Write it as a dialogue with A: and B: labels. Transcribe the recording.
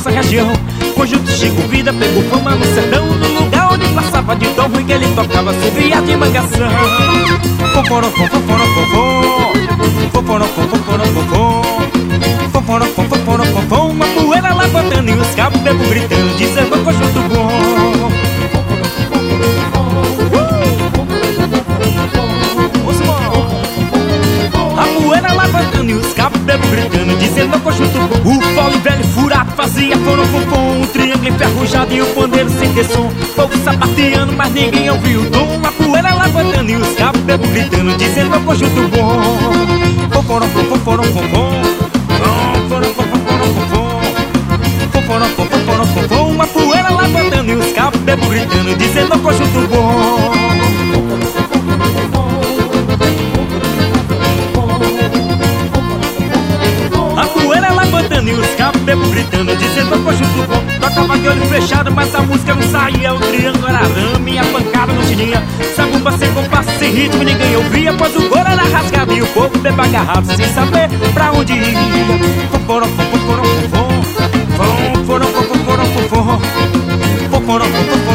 A: nossa região. Conjunto Chico Vida pegou fama no sertão, no lugar onde passava de tão ruim que ele tocava subia de mangação. Foforofó, foforofó, foforofó, foforofó, foforofó, foforofó, uma poeira levantando e os cabos bebo gritando, dizendo um conjunto bom. A poeira levantando e os cabos bebo gritando, dizendo um conjunto bom. O fole velho furado fazia forofofom, um triângulo enferrujado e o pandeiro sem ter som. Fogo sapateando, mas ninguém ouviu o tom. A poeira levantando e os cabos bebo gritando, dizendo um conjunto bom. Foforofó, foforofó, uma poeira levantando e os cabos bebo gritando, dizendo um conjunto bom. A poeira levantando e os cabos bebo gritando, dizendo um conjunto bom. Tocava de olho fechado, mas a música não saía. O triângulo era arame e a pancada não tinha. Sabumba sem compasso, sem ritmo, ninguém ouvia, pois o couro era rasgado e o povo bebo agarrado sem saber pra onde ia. Foforofó, foforofó, foforofó, foforofó, foforofó, foforofó,